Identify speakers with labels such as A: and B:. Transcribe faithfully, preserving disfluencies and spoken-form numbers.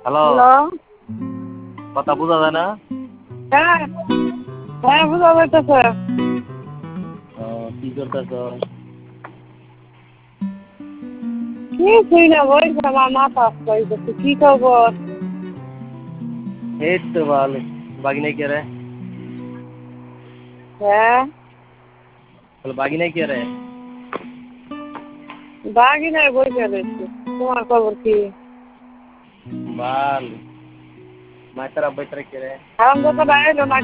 A: Hello,
B: hello.
A: কথা বোঝা যায় না?
B: হ্যাঁ, হ্যাঁ বোঝা যাইতেছে।
A: ও, কি করতেছ?
B: কিছুই না, বলছি আমার মাথা আসতে কি খবর?
A: এই তো ভালো। বাগিনা কে রে?
B: হ্যাঁ,
A: বলে বাগিনা কে রে?
B: বাগি নাই, বসে রয়েছি। তোমার খবর কি?
A: ভালো। মায়ের আব্বাই তারা কে রে?
B: এখন তো বাইরে না